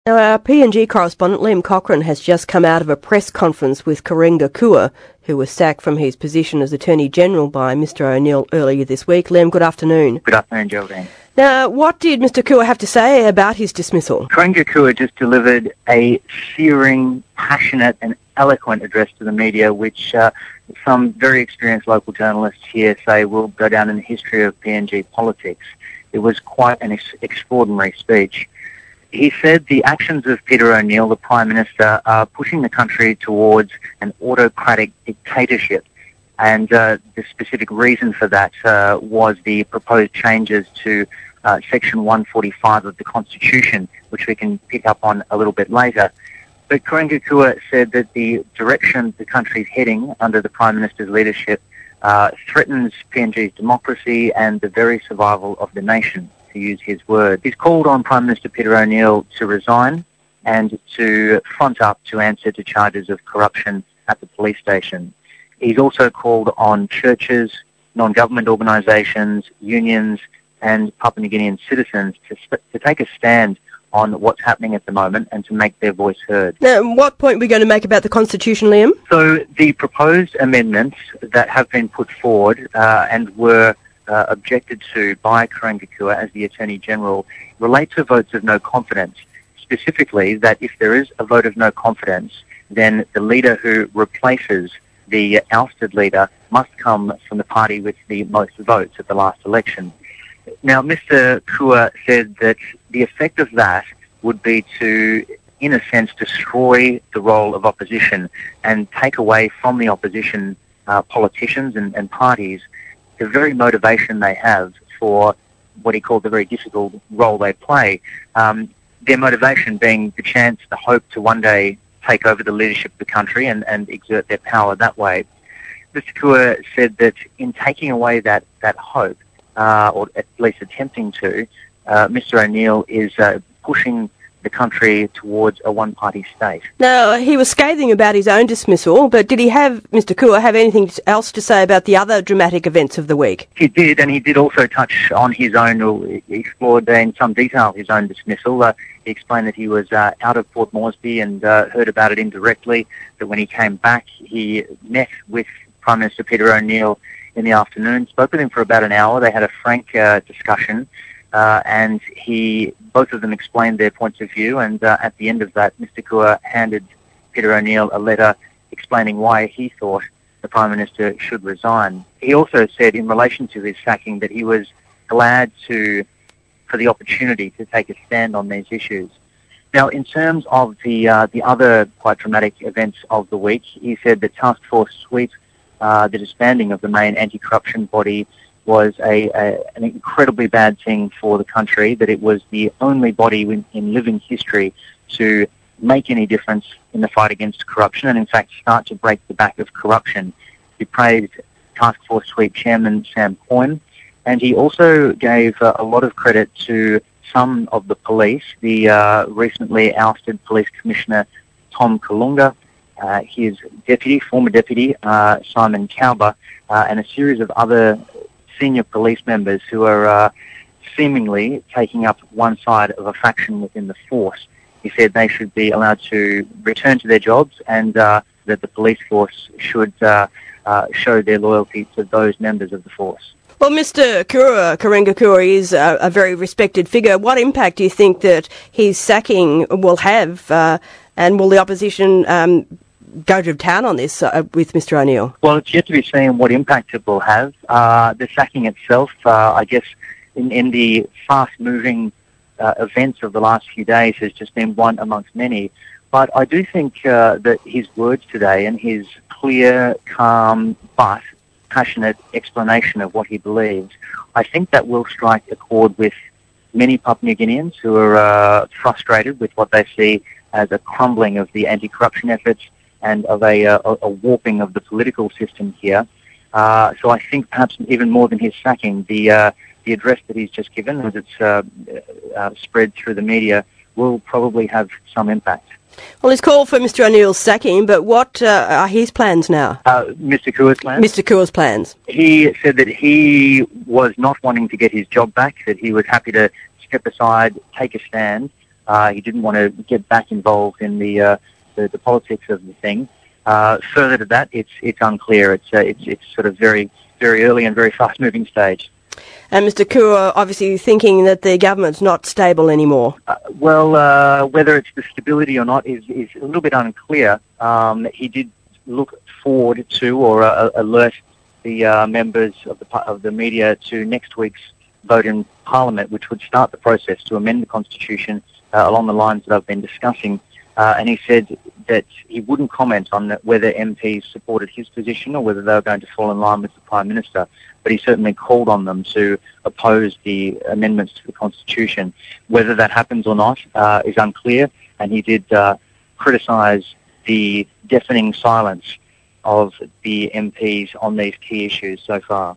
Now, our PNG correspondent Liam Cochrane has just come out of a press conference with Karenga Kua, who was sacked from his position as Attorney-General by Mr O'Neill earlier this week. Liam, good afternoon. Good afternoon, Geraldine. Now, what did Mr Kua have to say about his dismissal? Karenga Kua just delivered a searing, passionate and eloquent address to the media, which some very experienced local journalists here say will go down in the history of PNG politics. It was quite an extraordinary speech. He said the actions of Peter O'Neill, the Prime Minister, are pushing the country towards an autocratic dictatorship. And the specific reason for that was the proposed changes to Section 145 of the Constitution, which we can pick up on a little bit later. But Karenga Kua said that the direction the country is heading under the Prime Minister's leadership threatens PNG's democracy and the very survival of the nation, to use his word. He's called on Prime Minister Peter O'Neill to resign and to front up to answer to charges of corruption at the police station. He's also called on churches, non-government organisations, unions and Papua New Guinean citizens to take a stand on what's happening at the moment and to make their voice heard. Now, what point are we going to make about the Constitution, Liam? So the proposed amendments that have been put forward and were objected to by Karenga Kua as the Attorney-General relate to votes of no confidence. Specifically, that if there is a vote of no confidence, then the leader who replaces the ousted leader must come from the party with the most votes at the last election. Now, Mr Kua said that the effect of that would be to, in a sense, destroy the role of opposition and take away from the opposition politicians and parties the very motivation they have for what he called the very difficult role they play. Their motivation being the chance, the hope to one day take over the leadership of the country and exert their power that way. Mr Kua said that in taking away that hope, or at least attempting to, Mr O'Neill is pushing the country towards a one-party state. Now, he was scathing about his own dismissal, but did Mr Kua have anything else to say about the other dramatic events of the week? He did, and he did also touch on his own, or he explored in some detail his own dismissal. He explained that he was out of Port Moresby and heard about it indirectly, that when he came back, he met with Prime Minister Peter O'Neill in the afternoon, spoke with him for about an hour. They had a frank discussion. And both of them explained their points of view, and at the end of that, Mr Kua handed Peter O'Neill a letter explaining why he thought the Prime Minister should resign. He also said in relation to his sacking that he was glad for the opportunity to take a stand on these issues. Now, in terms of the other quite dramatic events of the week, he said that Task Force Sweep, the disbanding of the main anti-corruption body, was an incredibly bad thing for the country, that it was the only body in living history to make any difference in the fight against corruption and in fact start to break the back of corruption. He praised Task Force Sweep Chairman Sam Coyne, and he also gave a lot of credit to some of the police, the recently ousted Police Commissioner Tom Kalunga, his former deputy Simon Kauber, and a series of other senior police members who are seemingly taking up one side of a faction within the force. He said they should be allowed to return to their jobs and that the police force should show their loyalty to those members of the force. Well, Mr Karenga Kua is a very respected figure. What impact do you think that his sacking will have, and will the opposition go to town on this with Mr O'Neill? Well, it's yet to be seen what impact it will have. The sacking itself, I guess, in the fast-moving events of the last few days has just been one amongst many. But I do think that his words today and his clear, calm, but passionate explanation of what he believes, I think that will strike a chord with many Papua New Guineans who are frustrated with what they see as a crumbling of the anti-corruption efforts and of a warping of the political system here. So I think perhaps even more than his sacking, the address that he's just given, as it's spread through the media, will probably have some impact. Well, he's called for Mr O'Neill's sacking, but what are his plans now? Mr Kua's plans? Mr Kua's plans. He said that he was not wanting to get his job back, that he was happy to step aside, take a stand, He didn't want to get back involved in the politics of the thing. Further to that, it's unclear. It's sort of very, very early and very fast-moving stage. And Mr. Kaur obviously thinking that the government's not stable anymore. Whether it's the stability or not is a little bit unclear. He did look forward to or alert the members of the media to next week's vote in Parliament, which would start the process to amend the Constitution along the lines that I've been discussing. And he said that he wouldn't comment on whether MPs supported his position or whether they were going to fall in line with the Prime Minister. But he certainly called on them to oppose the amendments to the Constitution. Whether that happens or not is unclear, and he did criticise the deafening silence of the MPs on these key issues so far.